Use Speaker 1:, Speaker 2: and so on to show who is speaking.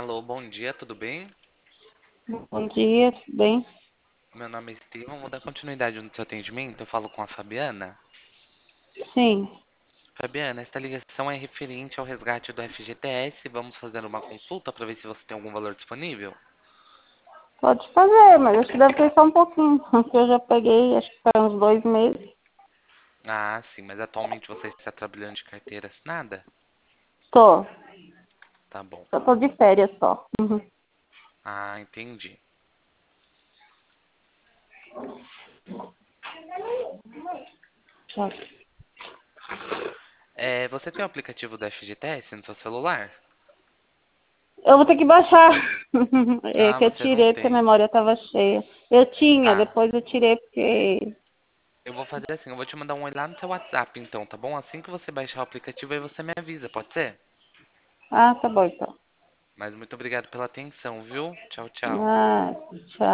Speaker 1: Alô, bom dia, tudo bem?
Speaker 2: Bom dia, tudo bem?
Speaker 1: Meu nome é Steven, vou dar continuidade no seu atendimento. Eu falo com a Fabiana.
Speaker 2: Sim,
Speaker 1: Fabiana, esta ligação é referente ao resgate do FGTS. Vamos fazer uma consulta para ver se você tem algum valor disponível?
Speaker 2: pode fazer, mas acho que deve ter só um pouquinho, porque eu já peguei, acho que faz uns 2 meses.
Speaker 1: Ah, sim, mas atualmente você está trabalhando de carteira assinada?
Speaker 2: Tô,
Speaker 1: Tá bom.
Speaker 2: só tô de férias só. Uhum.
Speaker 1: Ah, entendi.
Speaker 2: Tá.
Speaker 1: Você tem o aplicativo do FGTS no seu celular?
Speaker 2: Eu vou ter que baixar, é
Speaker 1: Ah,
Speaker 2: que eu
Speaker 1: você não
Speaker 2: tirei porque a
Speaker 1: tem.
Speaker 2: memória tava cheia. Eu tinha,
Speaker 1: Tá.
Speaker 2: depois eu tirei porque...
Speaker 1: Eu vou fazer assim, eu vou te mandar um oi lá no seu WhatsApp, então, tá bom? Assim que você baixar o aplicativo, aí você me avisa, pode ser?
Speaker 2: Ah, tá bom então.
Speaker 1: Mas muito obrigado pela atenção, viu? Tchau, tchau.
Speaker 2: Ah, tchau.